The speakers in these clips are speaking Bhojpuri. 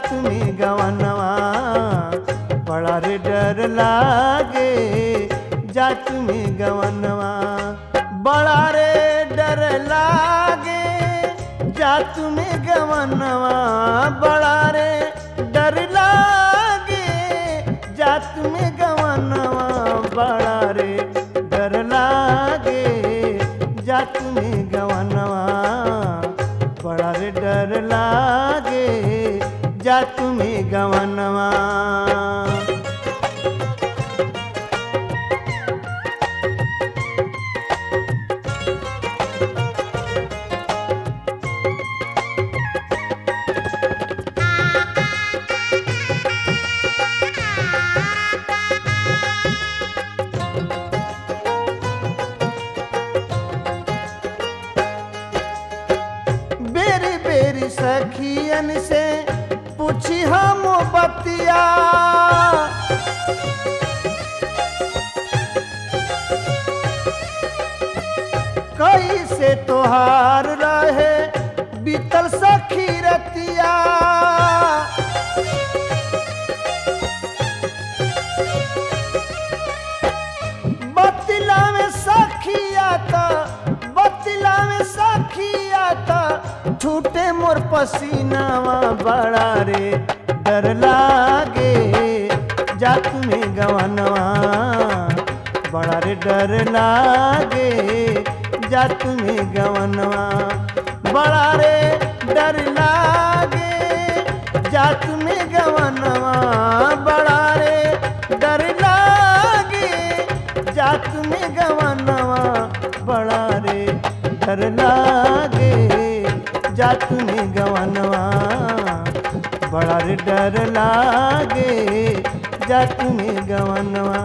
जात में गवनवा बड़ा रे डर लागे जात में गवनवा बड़ा रे डर लागे जात में गवनवा बड़ा रे डर लागे जात में गवनवा बड़ा रे डर लागे जात में गवनवा बड़ा रे डर लागे जात में गवनवा बेरी बेरी सखियन से पूछी हम बतिया कैसे तोहार रहे बीतल सखी रतिया बतिला में सखिया था बतिला में सखिया था छूटे मोर पसीनावा बड़ा रे डर लागे जात में गवनवा बड़ा रे डर लागे जात में गवनवा बड़ा रे डर लागे जात में गवनवा बड़ा रे डर लागे जात में गवनवा बड़ा रे डर लागे जात में गवनवा बड़ा रे डर लागे जात में गवनवा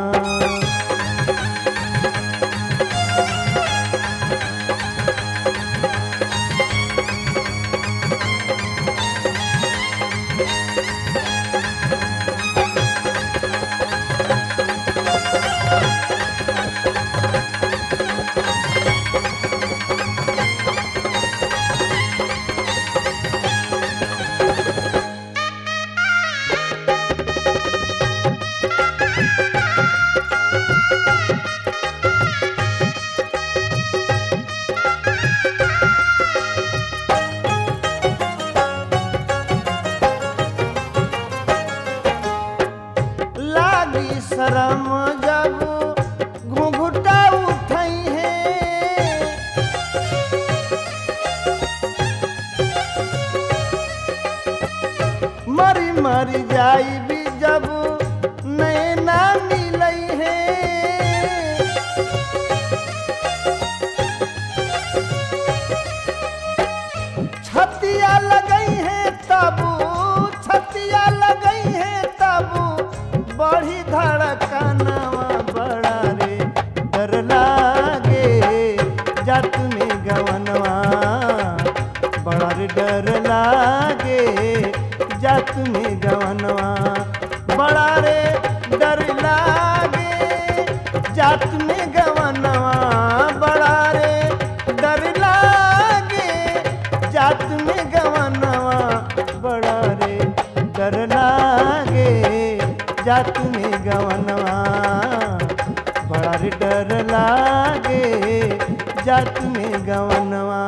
लागी शरम जब घुंघटा उठई है मरी मरी जाई भी जब नैना मिलई है छतिया लगई है तबू छतिया लगई है तबू बड़ी धड़कनवा बड़ा रे डर लागे जात में गवनवा बड़ा रे डर लागे जात में गवनवा बड़ा रे डर लागे जात में गवनवा बड़ा रे डर लागे जात में गवनवा बड़ा रे डर लागे जात में गवनवा बड़ा रे डर लागे जात में गवनवा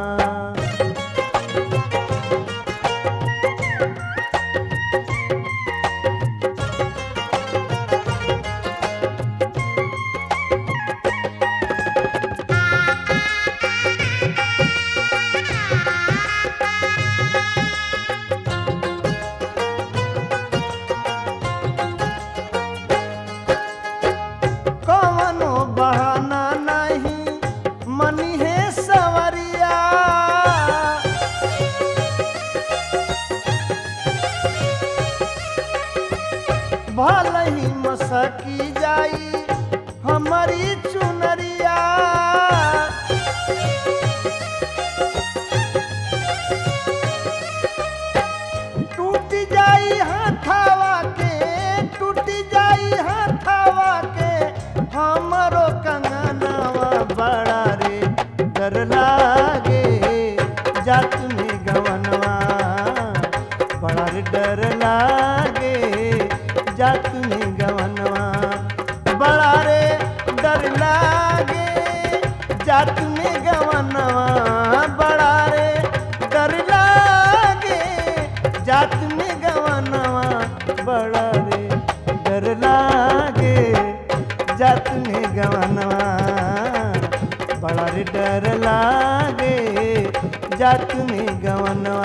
कवनो बहाना नहीं मनी है सवरिया भल ही मसकी जाई हमारी चुनरिया टूट जाई हाथावा के टूट जाई हाथावा के हमरो कंगनवा बड़ा रे डर लागे जात में गवनवा बड़ा रे जात में गवनवा बड़ा रे डर लागे जात में गवनवा।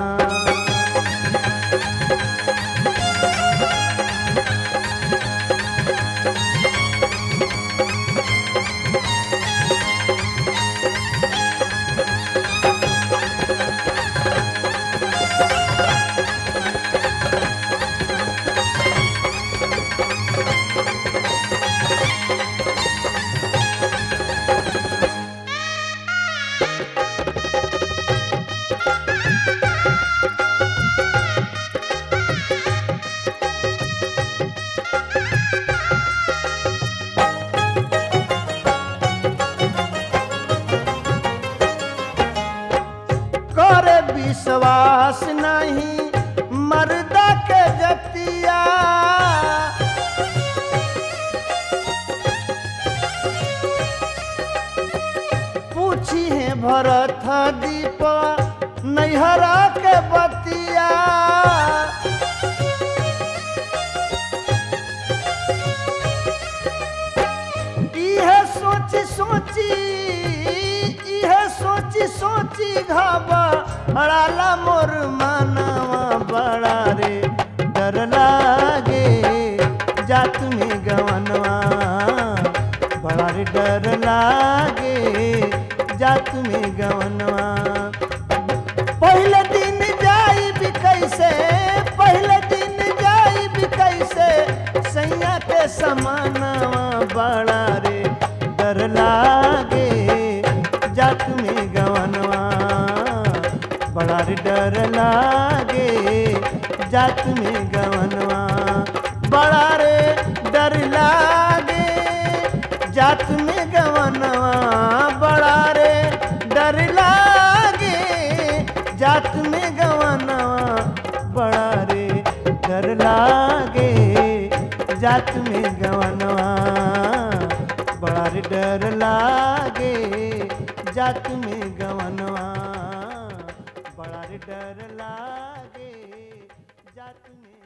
करे विश्वास नहीं मर्दा के जतिया पूछी है भरत दीप नैहरा के बतिया। इहे सोची सोची इहे सोची सोची घबराला मोर मानवा बड़ा रे डर लागे जात में गवनवा बड़ा रे डर लागे जात में गवनवा। पहले दिन जाई भी कैसे पहले दिन जाई भी कैसे सैया के समानवा बड़ा रे डर लागे जात में गवनवा बड़ा रे डर लागे जात में गवनवा बड़ा रे डर लागे जात में गवनवा बड़ा रे डर लागे जात में गवनवा बड़ा रे डर लागे जात में गवनवा बड़ा रे डर लागे जात में गवनवा बड़ा रे डर लागे जात में